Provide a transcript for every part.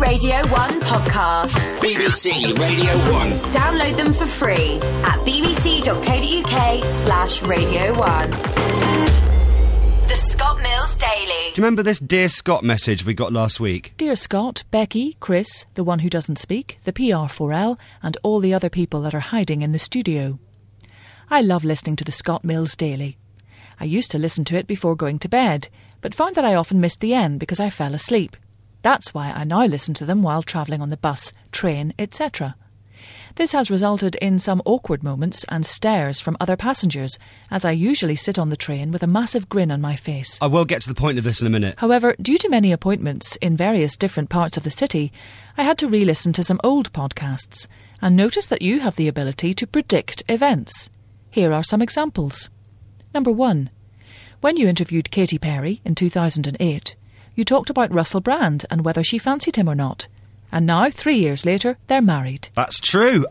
Radio 1 podcasts. BBC Radio 1. Download them for free at bbc.co.uk/Radio 1. The Scott Mills Daily. Do you remember this Dear Scott message we got last week? Dear Scott, Becky, Chris, the one who doesn't speak, the PR4L, and all the other people that are hiding in the studio. I love listening to the Scott Mills Daily. I used to listen to it before going to bed, but found that I often missed the end because I fell asleep. That's why I now listen to them while travelling on the bus, train, etc. This has resulted in some awkward moments and stares from other passengers, as I usually sit on the train with a massive grin on my face. I will get to the point of this in a minute. However, due to many appointments in various different parts of the city, I had to re-listen to some old podcasts and noticed that you have the ability to predict events. Here are some examples. Number 1. When you interviewed Katy Perry in 2008, you talked about Russell Brand and whether she fancied him or not. And now, 3 years later, they're married. That's true.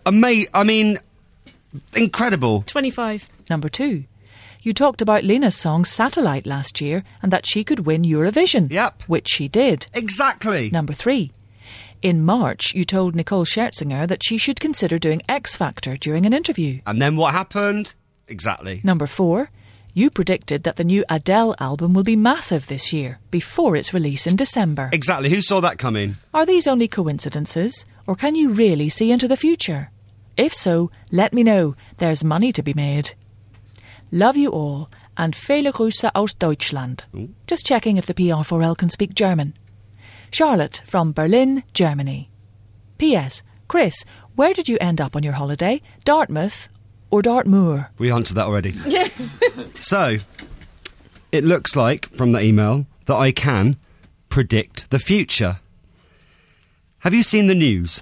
Incredible. 25. Number 2. You talked about Lena's song Satellite last year and that she could win Eurovision. Yep. Which she did. Exactly. Number 3. In March, you told Nicole Scherzinger that she should consider doing X Factor during an interview. And then what happened? Exactly. Number 4. You predicted that the new Adele album will be massive this year, before its release in December. Exactly. Who saw that coming? Are these only coincidences, or can you really see into the future? If so, let me know. There's money to be made. Love you all, and viele Grüße aus Deutschland. Ooh. Just checking if the PR4L can speak German. Charlotte from Berlin, Germany. P.S. Chris, where did you end up on your holiday? Dartmouth or Dartmoor? We answered that already. So, it looks like, from the email, that I can predict the future. Have you seen the news?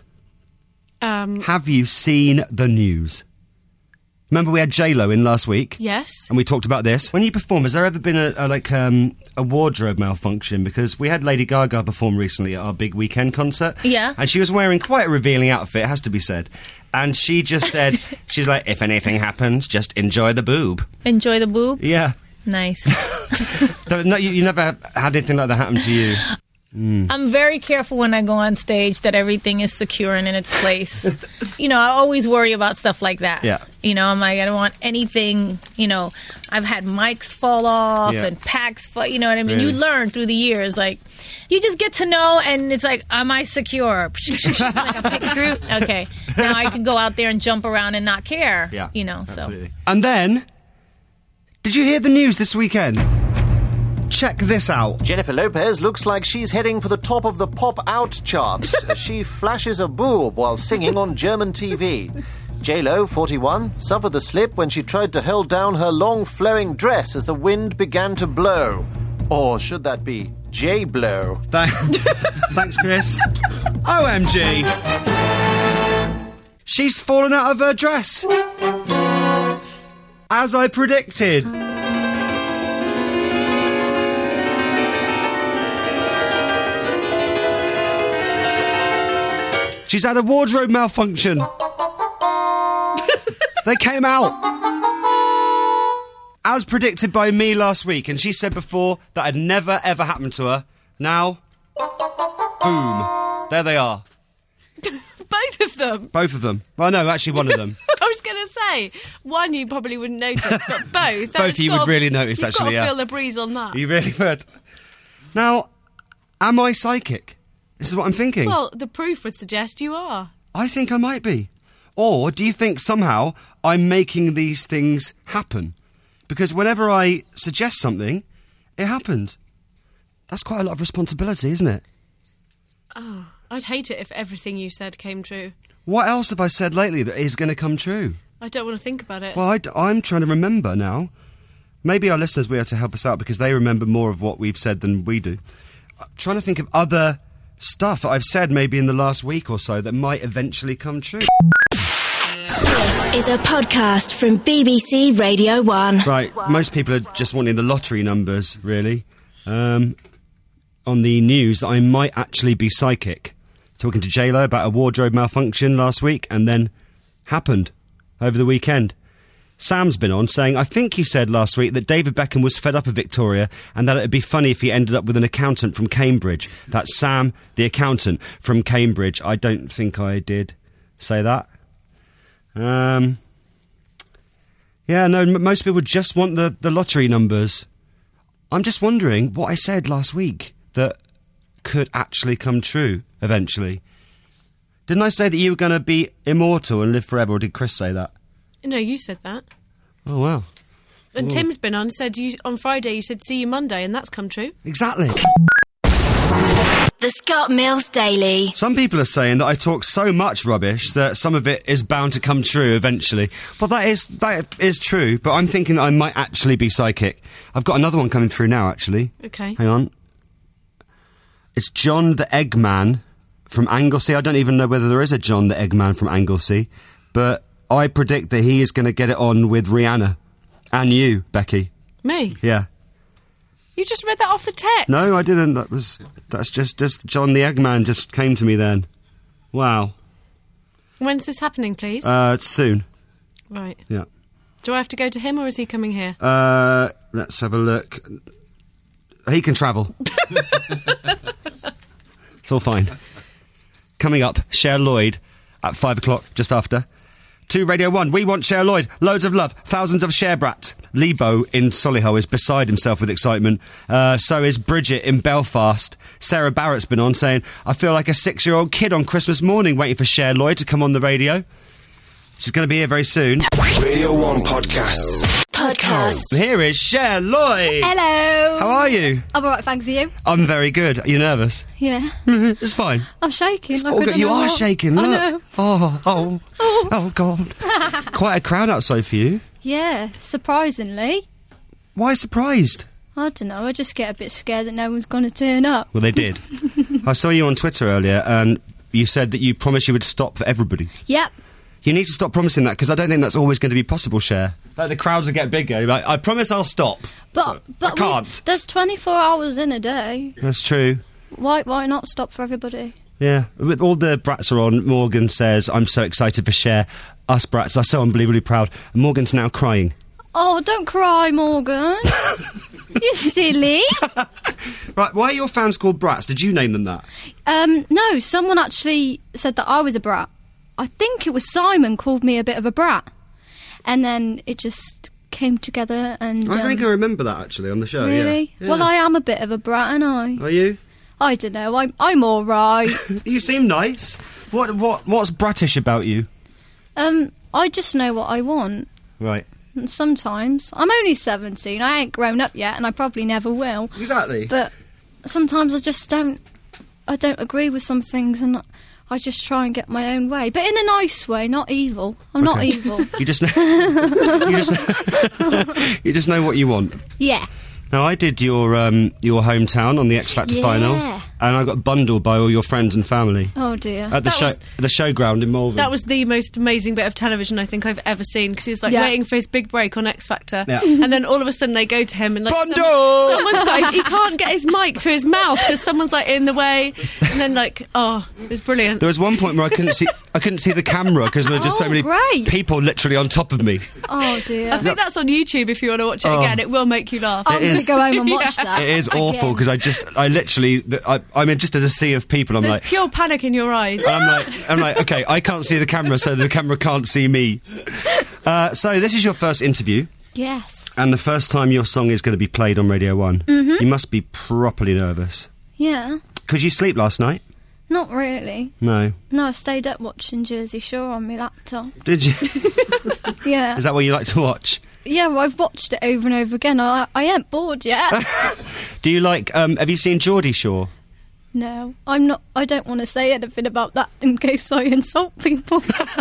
Have you seen the news? Remember we had J-Lo in last week? Yes. And we talked about this. When you perform, has there ever been a wardrobe malfunction? Because we had Lady Gaga perform recently at our big weekend concert. Yeah. And she was wearing quite a revealing outfit, it has to be said. And she just said, she's like, if anything happens, just enjoy the boob. Enjoy the boob? Yeah. Nice. No, you never had anything like that happen to you? I'm very careful when I go on stage that everything is secure and in its place. I always worry about stuff like that. Yeah. I'm like, I don't want anything, I've had mics fall off Yeah. and packs fall, you know what I mean? Really? You learn through the years, like, you just get to know, and it's like, am I secure? Like a pick through? Okay. Now I can go out there and jump around and not care. Yeah, absolutely. So. And then, did you hear the news this weekend? Check this out. Jennifer Lopez looks like she's heading for the top of the pop-out charts as she flashes a boob while singing on German TV. J-Lo, 41, suffered the slip when she tried to hold down her long flowing dress as the wind began to blow. Or should that be J-Blow? Thanks, Chris. OMG. She's fallen out of her dress. As I predicted. She's had a wardrobe malfunction. They came out. As predicted by me last week, and she said before that had never ever happened to her. Now, boom. There they are. Both of them? Both of them. Well, no, actually one of them. I was going to say, one you probably wouldn't notice, but both. Both you would really notice, you've actually, got to yeah. feel the breeze on that. You really would. Now, am I psychic? This is what I'm thinking. Well, the proof would suggest you are. I think I might be. Or do you think somehow I'm making these things happen? Because whenever I suggest something, it happens. That's quite a lot of responsibility, isn't it? Oh, I'd hate it if everything you said came true. What else have I said lately that is going to come true? I don't want to think about it. Well, I'm trying to remember now. Maybe our listeners will be able to help us out because they remember more of what we've said than we do. I'm trying to think of other stuff that I've said maybe in the last week or so that might eventually come true. This is a podcast from BBC Radio 1. Right, most people are just wanting the lottery numbers, really. On the news that I might actually be psychic. Talking to J-Lo about a wardrobe malfunction last week and then happened over the weekend. Sam's been on saying, I think you said last week that David Beckham was fed up of Victoria and that it would be funny if he ended up with an accountant from Cambridge. That's Sam, the accountant from Cambridge. I don't think I did say that. Yeah, no, most people just want the lottery numbers. I'm just wondering what I said last week that could actually come true eventually. Didn't I say that you were going to be immortal and live forever, or did Chris say that? No, you said that. Oh, wow. And Ooh. Tim's been on, said on Friday you said see you Monday, and that's come true. Exactly. The Scott Mills Daily. Some people are saying that I talk so much rubbish that some of it is bound to come true eventually. Well, that is true, but I'm thinking that I might actually be psychic. I've got another one coming through now, actually. Okay. Hang on. It's John the Eggman from Anglesey. I don't even know whether there is a John the Eggman from Anglesey, but I predict that he is going to get it on with Rihanna. And you, Becky. Me? Yeah. You just read that off the text. No, I didn't. That's just John the Eggman just came to me then. Wow. When's this happening, please? Soon. Right. Yeah. Do I have to go to him, or is he coming here? Let's have a look. He can travel. It's all fine. Coming up, Cher Lloyd at 5 o'clock, just after. To Radio 1, we want Cher Lloyd. Loads of love. Thousands of Cher brats. Lebo in Solihull is beside himself with excitement. So is Bridget in Belfast. Sarah Barrett's been on saying, I feel like a 6-year-old kid on Christmas morning waiting for Cher Lloyd to come on the radio. She's going to be here very soon. Radio 1 Podcasts. Here is Cher Lloyd. Hello. How are you? I'm alright, thanks. Are you? I'm very good. Are you nervous? Yeah. It's fine. I'm shaking. Like Oh, I don't you know are what. shaking, I look. know. Oh, God. Quite a crowd outside for you. Yeah, surprisingly. Why surprised? I don't know, I just get a bit scared that no one's going to turn up. Well, they did. I saw you on Twitter earlier, and you said that you promised you would stop for everybody. Yep. You need to stop promising that, because I don't think that's always going to be possible, Cher. Like, the crowds will get bigger. You're like, I promise I'll stop. But I can't. There's 24 hours in a day. That's true. Why not stop for everybody? Yeah. With all the brats are on, Morgan says, I'm so excited for Cher. Us brats are so unbelievably proud. And Morgan's now crying. Oh, don't cry, Morgan. You're silly. Right, why are your fans called brats? Did you name them that? No, someone actually said that I was a brat. I think it was Simon called me a bit of a brat. And then it just came together and... I think I remember that, actually, on the show. Really? Yeah. Well, I am a bit of a brat, aren't I? Are you? I don't know, I'm alright. You seem nice. What's brattish about you? I just know what I want. Right. And sometimes... I'm only 17, I ain't grown up yet, and I probably never will. Exactly. But sometimes I just don't... I don't agree with some things, and I just try and get my own way. But in a nice way, not evil. I'm not Okay. evil. You just know... you just know what you want. Yeah. Now, I did your hometown on the X Factor Yeah. final, and I got bundled by all your friends and family Oh, dear. at the showground in Malvern. That was the most amazing bit of television I think I've ever seen, because he was like Yeah. waiting for his big break on X Factor, Yeah. and then all of a sudden they go to him and like Bundle! someone's got he can't get his mic to his mouth because someone's like in the way, and then like it was brilliant. There was one point where I couldn't see the camera because there were just so Oh, many great. people literally on top of me. Oh, dear. I think that's on YouTube if you want to watch it again. It will make you laugh. I'm going is- to go home and watch that. It is awful because I'm in just in a sea of people. I'm There's like, pure panic in your eyes. I'm like, okay, I can't see the camera, so the camera can't see me. So this is your first interview, Yes. and the first time your song is going to be played on Radio 1. Mm-hmm. You must be properly nervous. Yeah. Could you sleep last night? Not really. No. No, I stayed up watching Jersey Shore on my laptop. Did you? Yeah. Is that what you like to watch? Yeah, well, I've watched it over and over again. I ain't bored yet. Do you like? Have you seen Geordie Shore? No, I'm not. I don't want to say anything about that in case I insult people.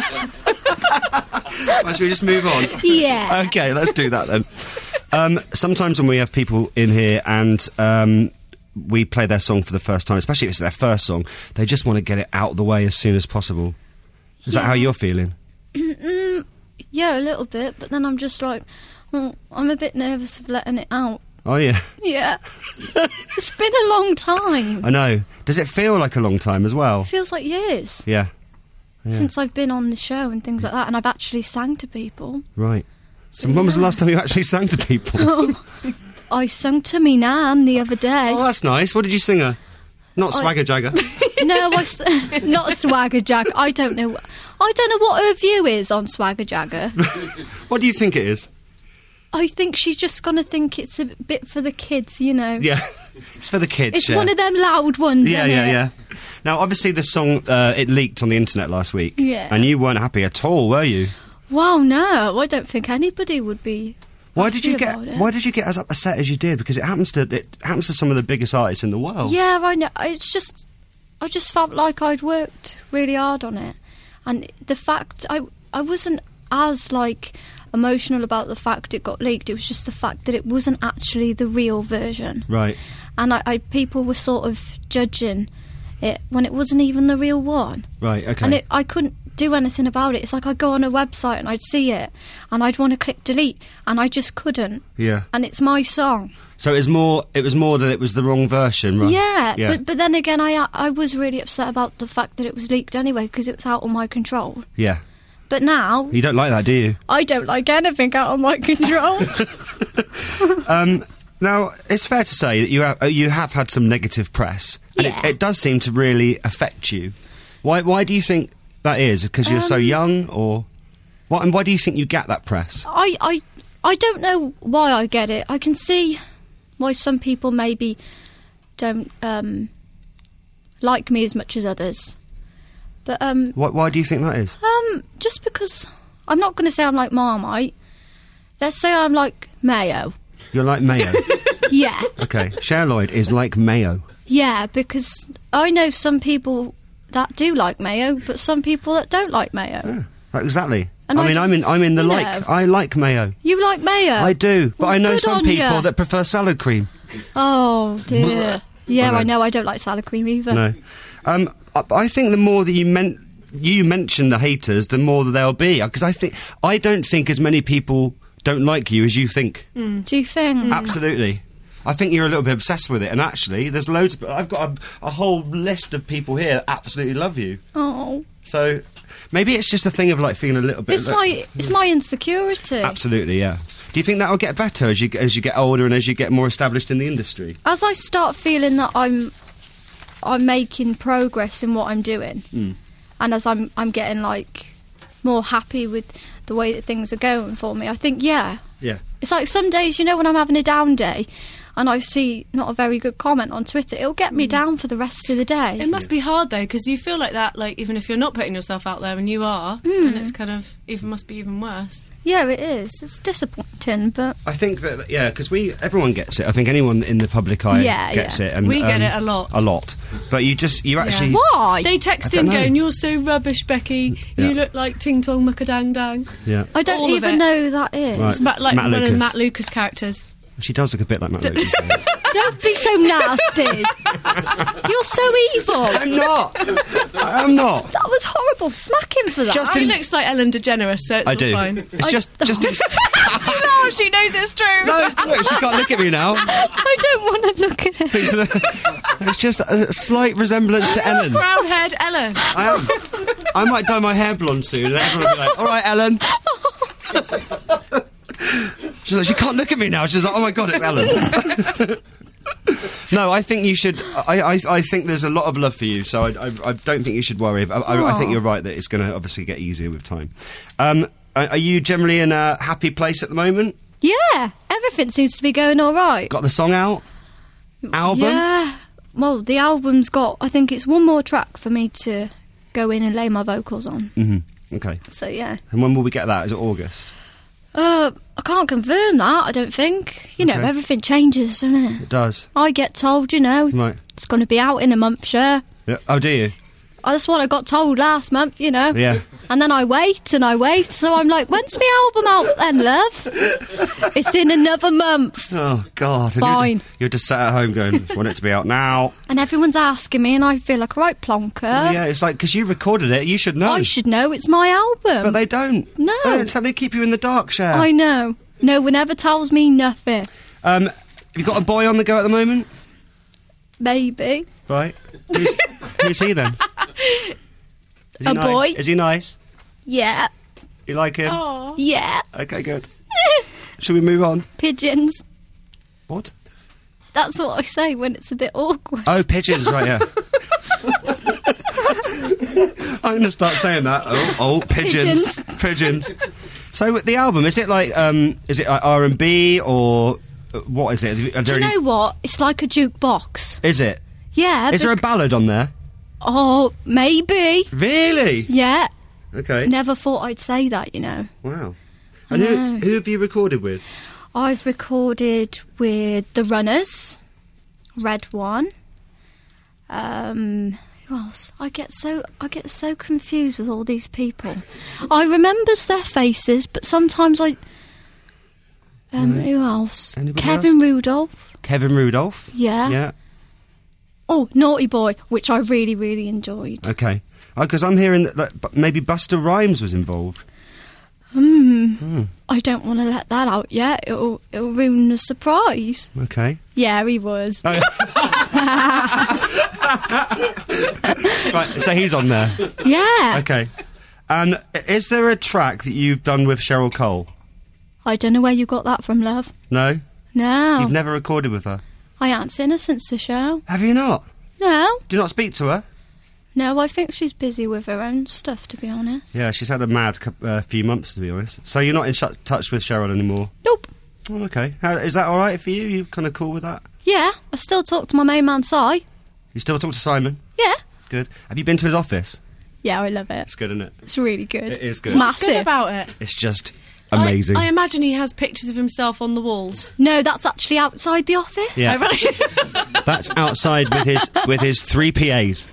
Well, should we just move on? Yeah. Okay, let's do that then. Sometimes when we have people in here and we play their song for the first time, especially if it's their first song, they just want to get it out of the way as soon as possible. Is that how you're feeling? Yeah, a little bit, but then I'm just like, I'm a bit nervous of letting it out. Oh, yeah. Yeah. It's been a long time. I know. Does it feel like a long time as well? It feels like years Yeah. since I've been on the show and things like that, and I've actually sang to people. Right. So when was the last time you actually sang to people? I sung to me nan the other day. Oh, that's nice. What did you sing her? Not Swagger Jagger. No, not Swagger Jagger. I don't know what her view is on Swagger Jagger. What do you think it is? I think she's just going to think it's a bit for the kids, you know. Yeah, it's for the kids. It's one of them loud ones, Yeah, isn't yeah, it? yeah. Now, obviously, the song, it leaked on the internet last week. Yeah. And you weren't happy at all, were you? Well, no, I don't think anybody would be. Why did you about it. Why did you get as upset as you did? Because it happens to some of the biggest artists in the world. Yeah, I know. I just felt like I'd worked really hard on it, and the fact I wasn't as emotional about the fact it got leaked. It was just the fact that it wasn't actually the real version. Right. And people were sort of judging it when it wasn't even the real one. Right. Okay. And I couldn't do anything about it. It's like I'd go on a website and I'd see it and I'd want to click delete and I just couldn't. Yeah. And it's my song. So it was more that it was the wrong version, right? Yeah. But then again, I was really upset about the fact that it was leaked anyway because it was out of my control. Yeah. But now You don't like that, do you? I don't like anything out of my control. Now, it's fair to say that you have had some negative press. And Yeah. it does seem to really affect you. Why do you think that is? Because you're so young, or what? And why do you think you get that press? I don't know why I get it. I can see why some people maybe don't like me as much as others. But Why do you think that is? just because I'm not going to say I'm like Marmite. Let's say I'm like Mayo. You're like Mayo. Yeah. Okay, Cher Lloyd is like Mayo. Yeah, because I know some people that do like Mayo, but some people that don't like Mayo. Exactly. And I mean, I'm in the you like. know. I like Mayo. You like Mayo? I do, but Well, I know good some on people ya. that prefer salad cream. Oh dear. Yeah, I I know. know. I don't like salad cream either. No, I think the more that you mention the haters, the more that there'll be. Because I don't think as many people don't like you as you think. Do you think? Absolutely. I think you're a little bit obsessed with it, and actually, there's loads. I've got a whole list of people here that absolutely love you. Oh, So maybe it's just a thing of feeling a little bit. it's my insecurity. Absolutely, yeah. Do you think that'll get better as you get older and as you get more established in the industry? As I start feeling that I'm making progress in what I'm doing, and as I'm getting more happy with the way that things are going for me, I think Yeah. it's like some days, when I'm having a down day and I see not a very good comment on Twitter, it'll get me down for the rest of the day. It must be hard though, because you feel like that, even if you're not putting yourself out there, and you are, and it's kind of must be even worse. Yeah, it is. It's disappointing, but I think that because everyone gets it. I think anyone in the public eye gets it, and We get it a lot. a lot. But you actually why? They text I in don't know. going, "You're so rubbish, Becky. Yeah. You look like Ting Tong Muckadang Dang." yeah. I don't all of even it. know who that is. Right. It's like Matt one Lucas. of Matt Lucas characters. She does look a bit like Matt Lucas. though. Don't be so nasty. You're so evil. I'm not. I'm not. That was horrible. Smack him for that. Just He in- looks like Ellen DeGeneres, so it's I all do. fine. It's just. No, she knows it's true. No, look, she can't look at me now. I don't want to look at him. It's just a slight resemblance to Ellen. Brown haired Ellen. I am. I might dye my hair blonde soon, and everyone will be like, "All right, Ellen." She's like, she can't look at me now. She's like, "Oh my god, it's Ellen." No, I think you should. I think there's a lot of love for you, so I don't think you should worry. I think you're right that it's going to obviously get easier with time. Are you generally in a happy place at the moment? Yeah, everything seems to be going all right. Got the song out? Album? Yeah. Well, the album's got, I think it's one more track for me to go in and lay my vocals on. Mm-hmm. Okay. So, yeah. And when will we get that? Is it August? I can't confirm that, I don't think. Okay. Everything changes, doesn't it? It does. I get told, Right. it's going to be out in a month, sure. Yeah. Oh, do you? That's what I got told last month, Yeah. And then I wait, so I'm like, when's my album out then, love? It's in another month. Oh, God. And Fine. You're just sat at home going, want it to be out now. And everyone's asking me, and I feel like a right plonker. Yeah, it's like, because you recorded it, you should know. I should know it's my album. But they don't. No. They don't, so they keep you in the dark, Cher. I know. No one ever tells me nothing. Have you got a boy on the go at the moment? Maybe. Right. Who's he then? Is he A boy. Is he nice? Yeah. You like him? Aw. Yeah. Okay, good. Should we move on? Pigeons. What? That's what I say when it's a bit awkward. Oh, pigeons, right, yeah. I'm going to start saying that. Oh, pigeons. Pigeons. So the album, is it like, is it like R&B or what is it? Do you know what? It's like a jukebox. Is it? Yeah. Is there a ballad on there? Oh, maybe. Really? Yeah. Okay. Never thought I'd say that, you know. Wow. And who have you recorded with? I've recorded with The Runners, Red One. Who else? I get so confused with all these people. I remembers their faces, but sometimes I. Who else? Anybody Kevin else? Rudolph. Kevin Rudolph. Yeah. Yeah. Oh, Naughty Boy, which I really, really enjoyed. Okay. Because I'm hearing that maybe Busta Rhymes was involved. I don't want to let that out yet. It'll ruin the surprise. Okay. Yeah, he was. Oh, right, so he's on there. Yeah. Okay. And is there a track that you've done with Cheryl Cole? I don't know where you got that from, love. No? No. You've never recorded with her? I ain't seen her since the show. Have you not? No. Do you not speak to her? No, I think she's busy with her own stuff, to be honest. Yeah, she's had a mad few months, to be honest. So you're not in touch with Cheryl anymore? Nope. Oh, okay. Is that all right for you? You kind of cool with that? Yeah, I still talk to my main man, Si. You still talk to Simon? Yeah. Good. Have you been to his office? Yeah, I love it. It's good, isn't it? It's really good. It is good. It's What's good massive. about it? It's just amazing. I imagine he has pictures of himself on the walls. No, that's actually outside the office. Yeah. Oh, That's outside with his 3 PAs.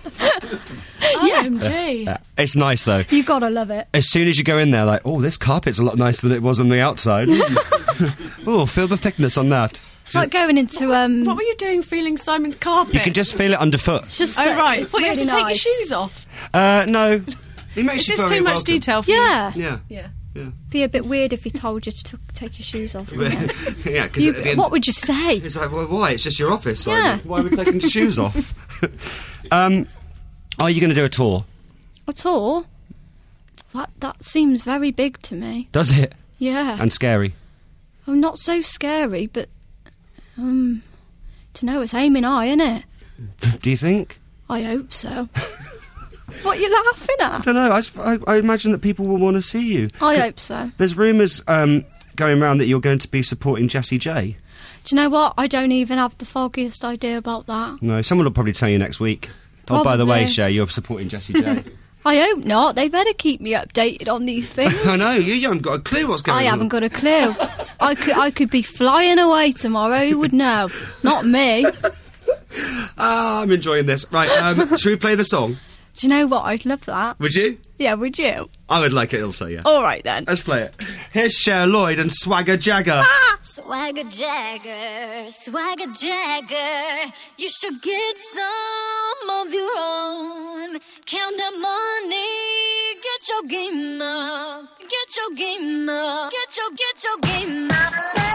OMG. It's nice, though. You gotta love it. As soon as you go in there, like, oh, this carpet's a lot nicer than it was on the outside. Oh, feel the thickness on that. It's like going into What were you doing feeling Simon's carpet? You can just feel it underfoot. It's just Oh, right. it's Well, you have to really take nice. your shoes off. No. He makes Is you this very too much welcome. detail for you? Yeah. Yeah. Yeah. Be a bit weird if he told you to take your shoes off. Yeah, because What would you say? It's like, well, why? It's just your office. Like, Yeah. why are we taking your shoes off? Are you going to do a tour? A tour? That seems very big to me. Does it? Yeah. And scary. Oh, not so scary, but to know it's aiming high, isn't it? Do you think? I hope so. What are you laughing I at? don't know. I imagine that people will want to see you. I hope so. There's rumours going around that you're going to be supporting Jessie J. Do you know what? I don't even have the foggiest idea about that. No, someone will probably tell you next week. Oh, by the way, Probably. Shay, you're supporting Jessie J. I hope not. They better keep me updated on these things. I know, you haven't got a clue what's going on. I haven't got a clue. I could be flying away tomorrow. Who would know? Not me. I'm enjoying this. Right, should we play the song? Do you know what? I'd love that. Would you? Yeah, would you? I would like it also, yeah. All right then. Let's play it. Here's Cher Lloyd and Swagger Jagger. Swagger Jagger, Swagger Jagger, you should get some of your own. Count the money, get your game up, get your game up, get your game up.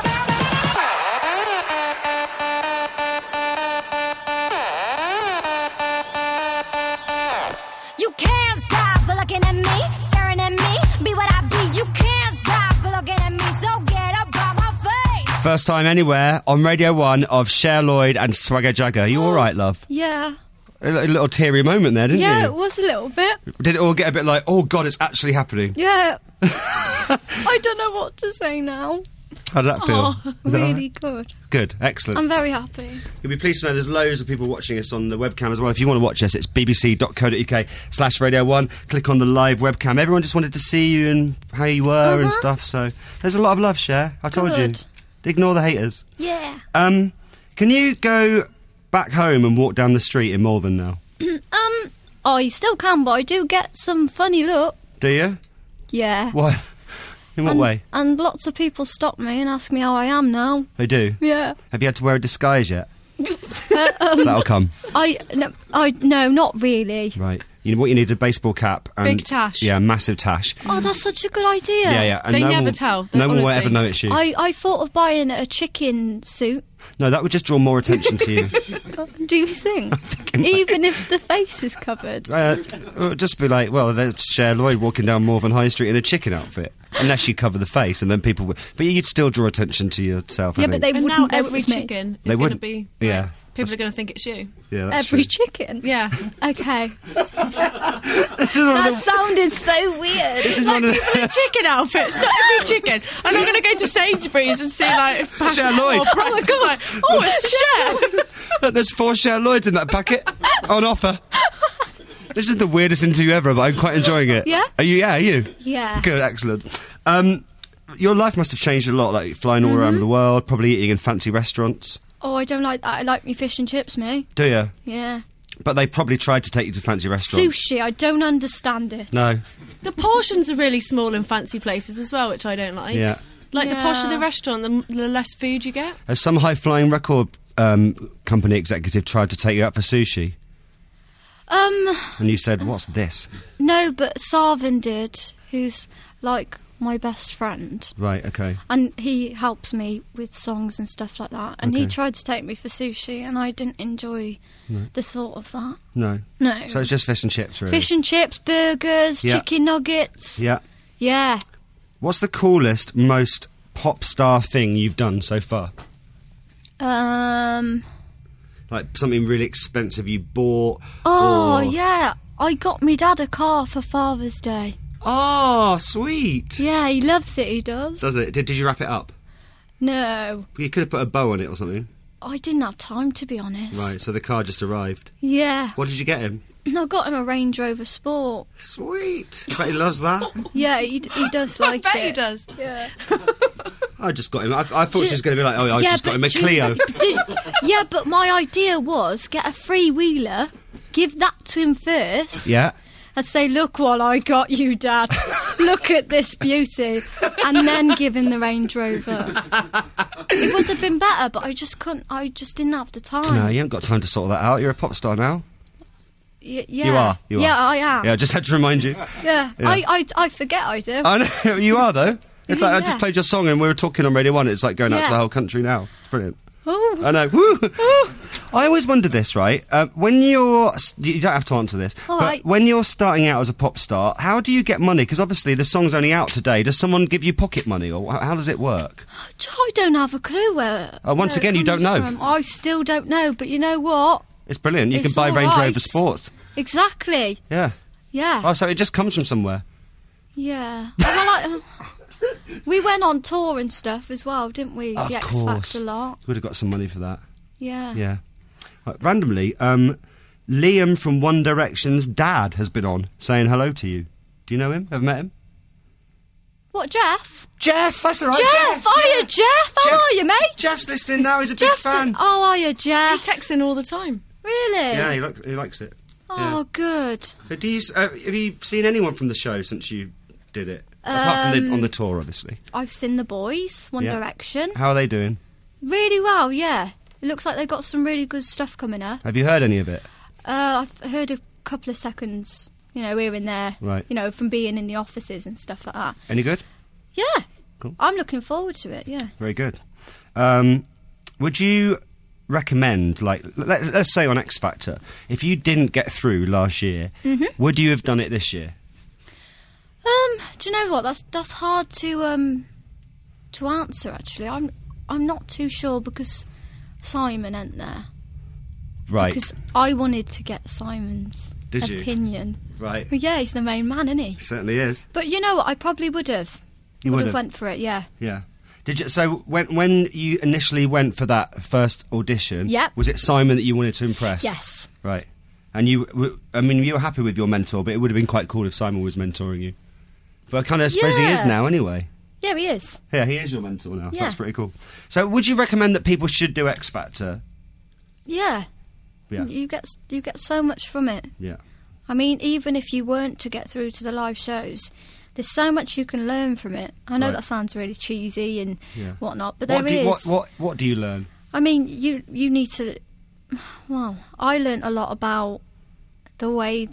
You can't stop looking at me, staring at me, be what I be. You can't stop looking at me, so get up on my face. First time anywhere on Radio 1 of Cher Lloyd and Swagger Jagger. You all right, love? Yeah. A little teary moment there, didn't Yeah, you? it was a little bit. Did it all get a bit like, oh God, it's actually happening? Yeah. I don't know what to say now. How did that feel? Oh, Is that all really right? good. Good, excellent. I'm very happy. You'll be pleased to know there's loads of people watching us on the webcam as well. If you want to watch us, it's bbc.co.uk/Radio 1. Click on the live webcam. Everyone just wanted to see you and how you were and stuff, so there's a lot of love, Cher. I told Good. you. Ignore the haters. Yeah. Can you go back home and walk down the street in Malvern now? Oh, you still can, but I do get some funny look. Do you? Yeah. What? In what and, way? And lots of people stop me and ask me how I am now. They do? Yeah. Have you had to wear a disguise yet? That'll come. No, not really. Right. What you need, a baseball cap. And, Big tash. Yeah, massive tash. Oh, that's such a good idea. Yeah. And They no never one, tell. No one will Honestly. ever know it's you. I thought of buying a chicken suit. No, that would just draw more attention to you. Do you think? Even if the face is covered? It would just be like, well, there's Cher Lloyd walking down Morven High Street in a chicken outfit. Unless you cover the face, and then people would... But you'd still draw attention to yourself, I Yeah, think. but they And wouldn't now know it every was me. chicken is They going to wouldn't. be... Yeah. People are going to think it's you. Yeah, that's Every true. chicken? Yeah. Okay. This is one of That the- sounded so weird. this is one of the- Chicken outfits, not every chicken. I'm not going to go to Sainsbury's and see like Cher Lloyd. Oh my god! Oh, it's Cher. Look, there's 4 Cher Lloyds in that packet on offer. This is the weirdest interview ever, but I'm quite enjoying it. Yeah? Are you? Yeah, are you? Yeah. Good, excellent. Your life must have changed a lot, like flying all around the world, probably eating in fancy restaurants. Oh, I don't like that. I like me fish and chips, me. Do you? Yeah. But they probably tried to take you to fancy restaurants. Sushi, I don't understand it. No. The portions are really small in fancy places as well, which I don't like. Yeah. Like the Yeah. posher the restaurant, the less food you get. Has some high-flying record company executive tried to take you out for sushi? And you said, what's this? No, but Sarvin did, who's like my best friend. Right, okay. And he helps me with songs and stuff like that. And he Okay. tried to take me for sushi, and I didn't enjoy the thought of that. No. No. So it's just fish and chips, really? Fish and chips, burgers, Yeah. chicken nuggets. Yeah. Yeah. What's the coolest, most pop star thing you've done so far? Like something really expensive you bought? Oh, or- yeah. I got me dad a car for Father's Day. Oh, sweet. Yeah, he loves it, he does. Does it? Did you wrap it up? No. You could have put a bow on it or something. I didn't have time, to be honest. Right, so the car just arrived. Yeah. What did you get him? I got him a Range Rover Sport. Sweet. I bet he loves that. Yeah, he does like I bet it. he does. Yeah. I just got him. I thought she was going to be like, oh, I just got him a but do Clio. yeah, but my idea was get a freewheeler, give that to him first, Yeah. and say, look what I got you, Dad. Look at this beauty. And then give him the Range Rover. It would have been better, but I just couldn't. I just didn't have the time. No, you haven't got time to sort that out. You're a pop star now. Yeah. You are. Yeah, I am. Yeah, I just had to remind you. Yeah. Yeah. I forget I do. I know, you are, though. It's like I just Yeah. played your song and we were talking on Radio 1. It's like going out to Yeah. the whole country now. It's brilliant. Oh. I know. Woo! I always wondered this, right? When you're... You don't have to answer this. All but right. when you're starting out as a pop star, how do you get money? Because obviously the song's only out today. Does someone give you pocket money or how does it work? I don't have a clue where. Once where again, it you don't comes know. from. I still don't know, but you know what? It's brilliant. You It's can buy all Range right. Rover Sports. Exactly. Yeah. Yeah. Oh, so it just comes from somewhere. Yeah. Well, we went on tour and stuff as well, didn't we? Of the X course. Factor lot. Would have got some money for that. Yeah. Yeah. Right, randomly, Liam from One Direction's dad has been on saying hello to you. Do you know him? Ever met him? What, Jeff? Jeff, that's all right. Jeff! Hiya, Jeff! How Jeff's- are you, mate? Jeff's listening now. He's a big Jeff's fan. Oh, are you, He Jeff? texts in all the time. Really? Yeah, he likes it. Oh, good. But have you seen anyone from the show since you did it? Apart from on the tour, obviously. I've seen the boys, One Yeah. Direction. How are they doing? Really well, yeah. It looks like they've got some really good stuff coming up. Have you heard any of it? I've heard a couple of seconds, here and there. Right. From being in the offices and stuff like that. Any good? Yeah. Cool. I'm looking forward to it, yeah. Very good. Would you recommend, like, let's say on X Factor, if you didn't get through last year, would you have done it this year? Do you know what? That's hard to answer. Actually, I'm not too sure because Simon ain't there. Right. Because I wanted to get Simon's Did you? opinion. Right. Well, yeah, he's the main man, isn't he? Certainly is. But you know what? I probably would have. You would would have have? went for it. Yeah. Yeah. Did you? So when you initially went for that first audition, Yep. was it Simon that you wanted to impress? Yes. Right. And you were happy with your mentor, but it would have been quite cool if Simon was mentoring you. But I kind of suppose he is Yeah. now, anyway. Yeah, he is. Yeah, he is your mentor now. So Yeah. that's pretty cool. So, would you recommend that people should do X Factor? Yeah. Yeah. You get so much from it. Yeah. I mean, even if you weren't to get through to the live shows, there's so much you can learn from it. I know Right. that sounds really cheesy and Yeah. whatnot, but What there do, is. what do you learn? I mean, you need to. Well, I learnt a lot about the way that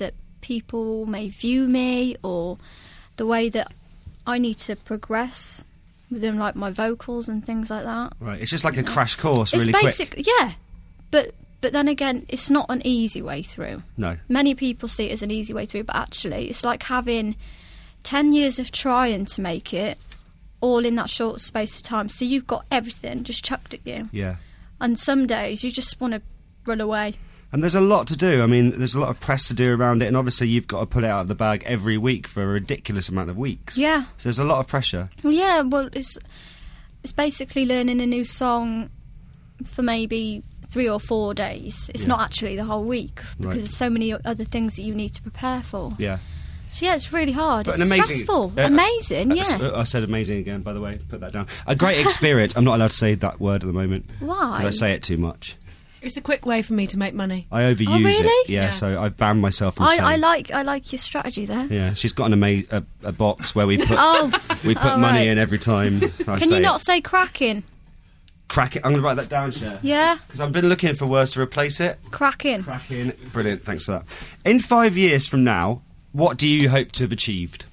people may view me, or the way that I need to progress within, like, my vocals and things like that. Right, it's just like a crash course, It's really quick. yeah, but then again, it's not an easy way through. No. Many people see it as an easy way through, but actually, it's like having 10 years of trying to make it, all in that short space of time. So you've got everything just chucked at you. Yeah. And some days you just want to run away. And there's a lot to do. I mean, there's a lot of press to do around it, and obviously you've got to put it out of the bag every week for a ridiculous amount of weeks. Yeah. So there's a lot of pressure. Yeah, well, it's basically learning a new song for maybe 3 or 4 days. It's not actually the whole week, because Right. there's so many other things that you need to prepare for. Yeah. So yeah, it's really hard. But It's an amazing, stressful. Amazing, yeah. I said amazing again, by the way. Put that down. A great experience. I'm not allowed to say that word at the moment. Why? Because I say it too much. It's a quick way for me to make money. I overuse Oh, really? it. Yeah, Yeah. so I've banned myself from saying. I like your strategy there. Yeah, she's got a box where we put Oh, we put oh, money right. in every time. I Can say you not it. say cracking? Crack it? I'm going to write that down, Cher. Yeah, Because I've been looking for words to replace it. cracking. Cracking. Brilliant. Thanks for that. In 5 years from now, what do you hope to have achieved?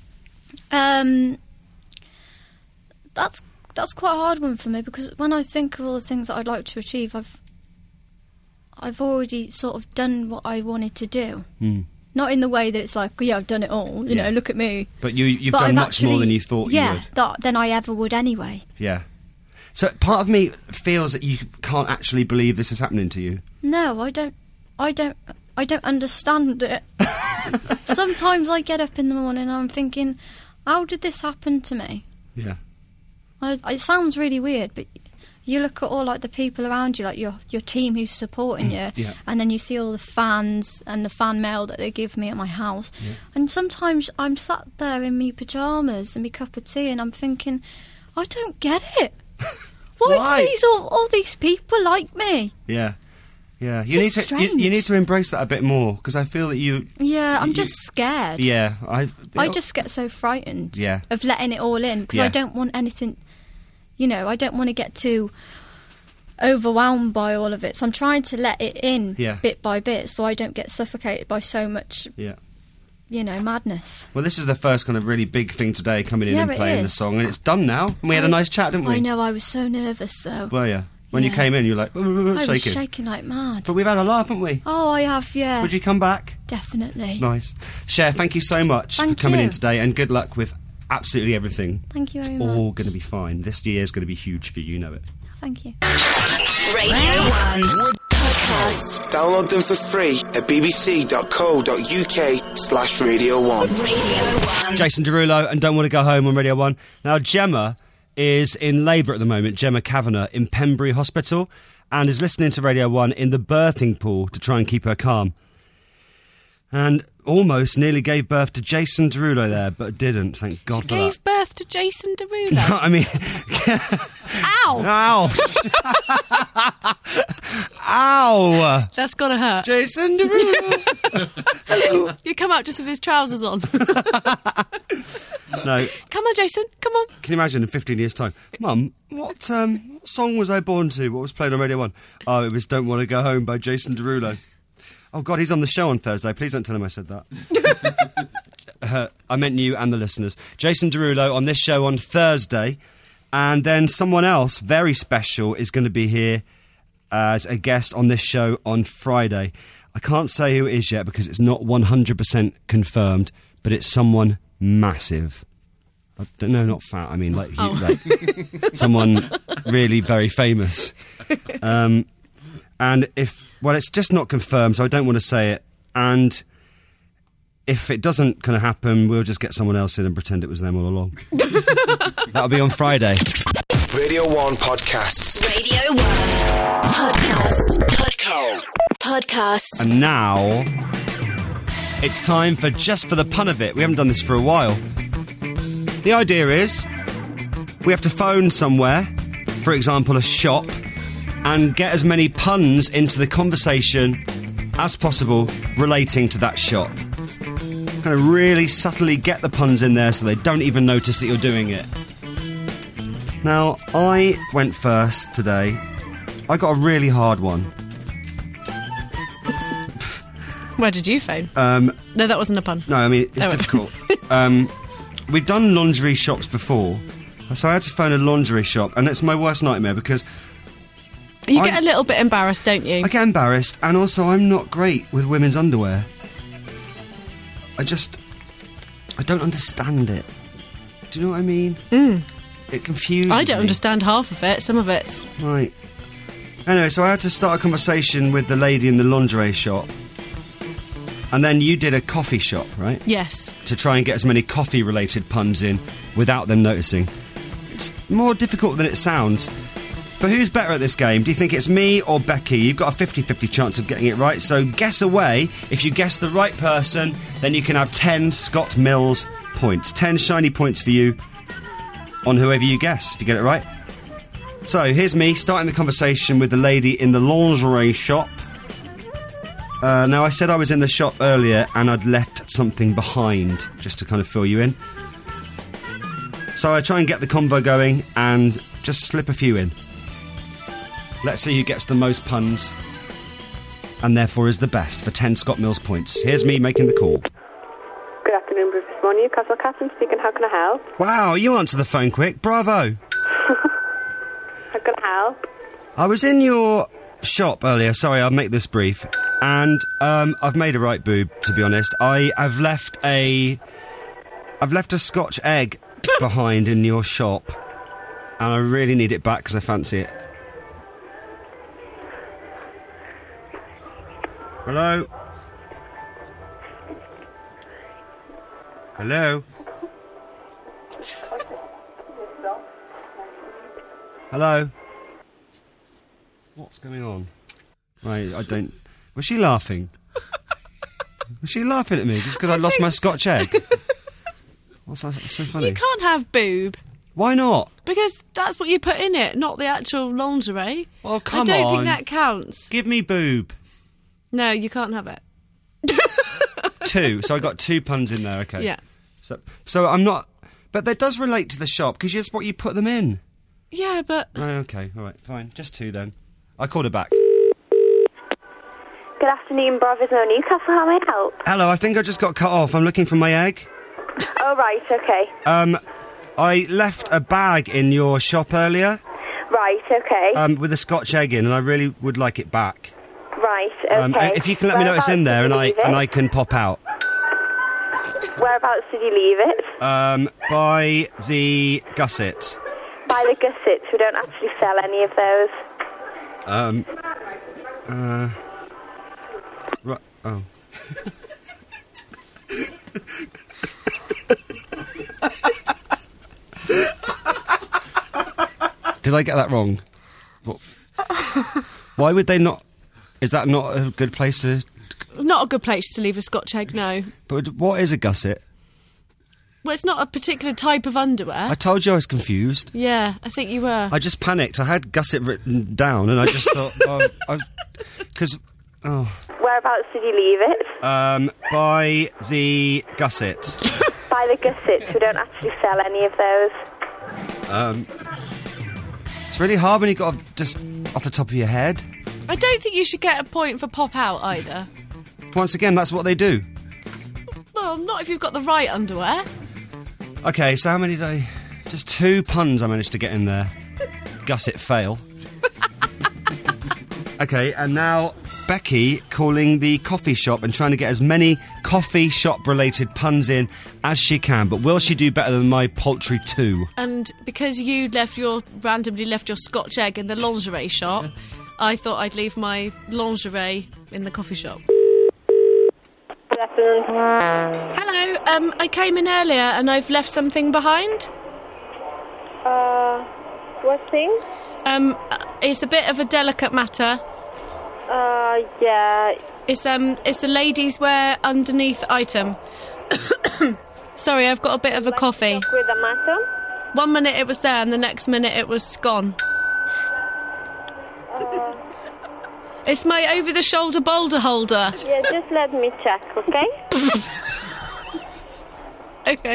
That's quite a hard one for me, because when I think of all the things that I'd like to achieve, I've already sort of done what I wanted to do. Not in the way that it's like, yeah, I've done it all. You Yeah. know, look at me. But you've But done I've much more actually- than you thought you would. than I ever would anyway. Yeah. So part of me feels that you can't actually believe this is happening to you. No, I don't understand it. Sometimes I get up in the morning and I'm thinking, how did this happen to me? Yeah. It sounds really weird, but you look at all, like, the people around you, like your team who's supporting you, Yeah. and then you see all the fans and the fan mail that they give me at my house, and sometimes I'm sat there in me pyjamas and me cup of tea, and I'm thinking, I don't get it. Why? Do all these people like me? Yeah. Yeah. It's just you strange. need to embrace that a bit more, because I feel that you. Yeah, I'm you- just scared. Yeah. I just get so frightened Yeah. of letting it all in, because Yeah. I don't want anything, I don't want to get too overwhelmed by all of it. So I'm trying to let it in Yeah. bit by bit, so I don't get suffocated by so much, Yeah. madness. Well, this is the first kind of really big thing today, coming in Yeah, and it playing the is. song, and it's done now. And we had a nice chat, didn't we? I know, I was so nervous though. Well, yeah. When you Yeah. came in, you were like, I was shaking. shaking like mad. But we've had a laugh, haven't we? Oh, I have, yeah. Would you come back? Definitely. Nice. Cher, thank you so much Thank for coming you. in today, and good luck with absolutely everything. Thank you very It's much. all going to be fine. This year's going to be huge for you, you know it. Thank you. Radio 1 Podcast. Download them for free at bbc.co.uk/Radio1. Radio 1. Jason Derulo and Don't Want to Go Home on Radio 1. Now, Gemma is in labour at the moment, Gemma Kavanagh, in Pembury Hospital, and is listening to Radio 1 in the birthing pool to try and keep her calm. And almost nearly gave birth to Jason Derulo there, but didn't, thank God She for gave birth to Jason Derulo. that. I mean... Ow! Ow! Ow! That's gotta hurt. Jason Derulo! You come out just with his trousers on. No, Come on, Jason. Come on. can you imagine in 15 years' time? Mum, what song was I born to? What was played on Radio 1? Oh, it was Don't Want to Go Home by Jason Derulo. Oh, God, he's on the show on Thursday. Please don't tell him I said that. I meant you and the listeners. Jason Derulo on this show on Thursday. And then someone else, very special, is going to be here as a guest on this show on Friday. I can't say who it is yet because it's not 100% confirmed, but it's someone massive. No, not fat. I mean, like someone really very famous. And it's just not confirmed, so I don't want to say it. And if it doesn't kind of happen, we'll just get someone else in and pretend it was them all along. That'll be on Friday. Radio 1 Podcasts. Radio 1 Podcast. And now it's time for Just for the Pun of It. We haven't done this for a while. The idea is we have to phone somewhere, for example, a shop, and get as many puns into the conversation as possible relating to that shop. Kind of really subtly get the puns in there so they don't even notice that you're doing it. Now, I went first today. I got a really hard one. Where did you phone? No, No, that wasn't a pun. I mean, it's Oh. difficult. We've done lingerie shops before, so I had to phone a lingerie shop, and it's my worst nightmare because You get a little bit embarrassed, don't you? I get embarrassed, and also I'm not great with women's underwear. I don't understand it. Do you know what I mean? It confuses I don't me. understand half of it. Some of it's... Right. Anyway, so I had to start a conversation with the lady in the lingerie shop. And then you did a coffee shop, right? Yes. To try and get as many coffee-related puns in without them noticing. It's more difficult than it sounds. But who's better at this game? Do you think it's me or Becky? You've got a 50-50 chance of getting it right, so guess away. If you guess the right person, then you can have 10 Scott Mills points. 10 shiny points for you on whoever you guess, if you get it right. So, here's me starting the conversation with the lady in the lingerie shop. Now, I said I was in the shop earlier and I'd left something behind, just to kind of fill you in. So I try and get the convo going and just slip a few in. Let's see who gets the most puns and therefore is the best for 10 Scott Mills points. Here's me making the call. Good afternoon, Rufus Moore, Newcastle Catherine speaking. How can I help? Wow, you answer the phone quick. Bravo. How can I help? I was in your shop earlier. Sorry, I'll make this brief. And I've made a right boob, to be honest. I've left a Scotch egg behind in your shop, and I really need it back because I fancy it. Hello? Hello? Hello? What's going on? Right, I don't... Was she laughing? Was she laughing at me just because I lost my Scotch egg? What's that so funny? You can't have boob. Why not? Because that's what you put in it, not the actual lingerie. Oh, come I don't on. think that counts. Give me boob. No, you can't have it. 2. So I got 2 puns in there, okay. Yeah. So I'm not... But that does relate to the shop, because it's what you put them in. Yeah, but... Oh, okay, all right, fine. Just 2 then. I called her back. Good afternoon, Brothers No Newcastle. How may I help? Hello, I think I just got cut off. I'm looking for my egg. Oh, right, okay. I left a bag in your shop earlier. Right, okay. With a Scotch egg in, and I really would like it back. Right, okay. If you can let me know it's in there, and I can pop out. Whereabouts did you leave it? By the gusset. By the gussets. We don't actually sell any of those. Right. Oh. Did I get that wrong? What? Why would they not? Is that not a good place to? Not a good place to leave a Scotch egg, no. But what is a gusset? Well, it's not a particular type of underwear. I told you I was confused. Yeah, I think you were. I just panicked. I had gusset written down, and I just thought, because. Whereabouts did you leave it? By the gusset. By the gussets. We don't actually sell any of those. It's really hard when you got just off the top of your head. I don't think you should get a point for pop out either. Once again, that's what they do. Well, not if you've got the right underwear. Okay, so how many did I... Just 2 puns I managed to get in there. Gusset fail. Okay, and now Becky calling the coffee shop and trying to get as many coffee shop-related puns in as she can. But will she do better than my paltry 2? And because you randomly left your Scotch egg in the lingerie shop, I thought I'd leave my lingerie in the coffee shop. Good afternoon. Hello, I came in earlier and I've left something behind. What thing? It's a bit of a delicate matter. Yeah. It's a ladies' wear underneath item. Sorry, I've got a bit of a coffee. With a matter? 1 minute it was there and the next minute it was gone. It's my over-the-shoulder boulder holder. Yeah, just let me check, okay? Okay.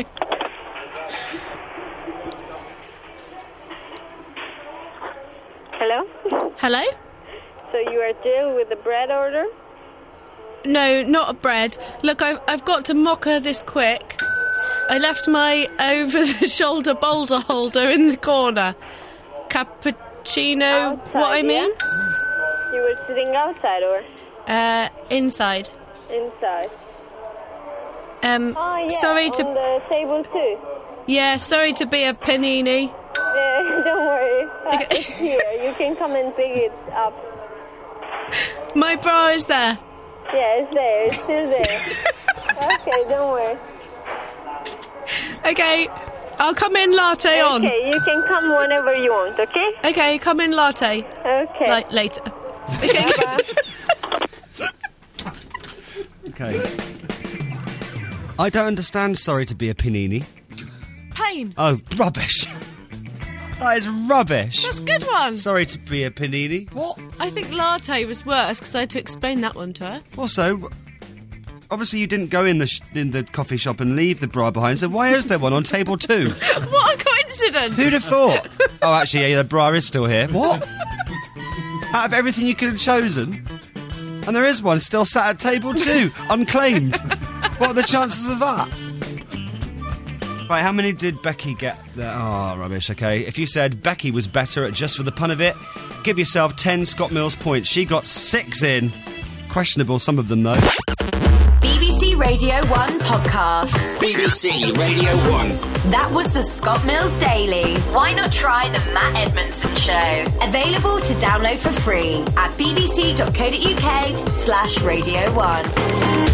Hello? Hello? So you are Jill with the bread order? No, not a bread. Look, I've got to mock her this quick. I left my over-the-shoulder boulder holder in the corner. Cappuccino, Outside, what I mean? Yeah? You were sitting outside or Inside. inside? Sorry to... on the table too. Yeah, sorry to be a panini. Yeah, don't worry. It's here. You can come and pick it up. My bra is there. Yeah, it's there. It's still there. Okay, don't worry. Okay, I'll come in latte on. Okay, you can come whenever you want, okay? Okay, come in latte. Okay. Like, later. Okay. Okay. I don't understand sorry to be a panini. Pain. Oh, rubbish. That is rubbish. That's a good one. Sorry to be a panini. What? I think latte was worse because I had to explain that one to her. Also, obviously you didn't go in the coffee shop and leave the bra behind, so why is there one on table 2? What a coincidence. Who'd have thought? Oh, actually, yeah, the bra is still here. What? Out of everything you could have chosen, and there is one still sat at table 2, unclaimed. What are the chances of that? Right, how many did Becky get there? Oh, rubbish, okay. If you said Becky was better at Just for the Pun of It, give yourself 10 Scott Mills points. She got 6 in. Questionable, some of them, though. BBC Radio 1 podcasts. BBC Radio 1. That was the Scott Mills Daily. Why not try the Matt Edmondson Show? Available to download for free at bbc.co.uk/Radio 1.